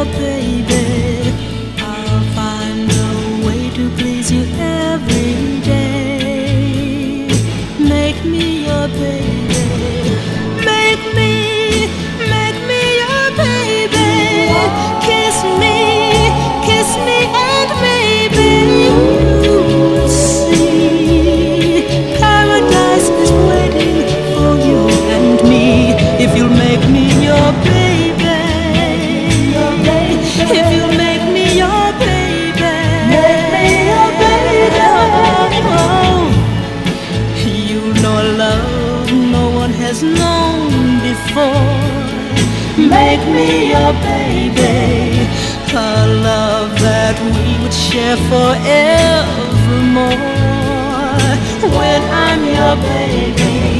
your baby. I'll find a way to please you every day. Make me your baby. Make me your baby. Kiss me and maybe you'll see paradise is waiting for you and me if you'll make me your baby. If you'll make me your baby. Make me your baby. Oh, you know love no one has known before. Make me your baby, a love that we would share forevermore. When I'm your baby,